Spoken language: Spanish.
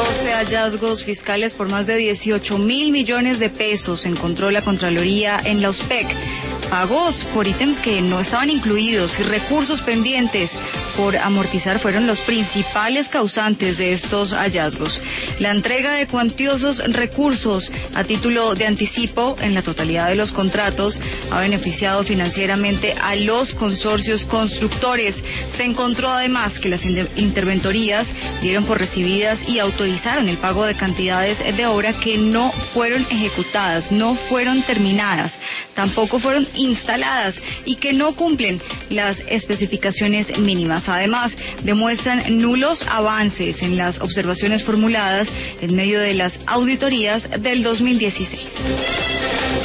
12 hallazgos fiscales por más de 18.000 millones de pesos encontró la Contraloría en la USPEC. Pagos por ítems que no estaban incluidos y recursos pendientes por amortizar fueron los principales causantes de estos hallazgos. La entrega de cuantiosos recursos a título de anticipo en la totalidad de los contratos ha beneficiado financieramente a los consorcios constructores. Se encontró además que las interventorías dieron por recibidas y autorizaron el pago de cantidades de obra que no fueron ejecutadas, no fueron terminadas, tampoco fueron instaladas y que no cumplen las especificaciones mínimas. Además, demuestran nulos avances en las observaciones formuladas en medio de las auditorías del 2016.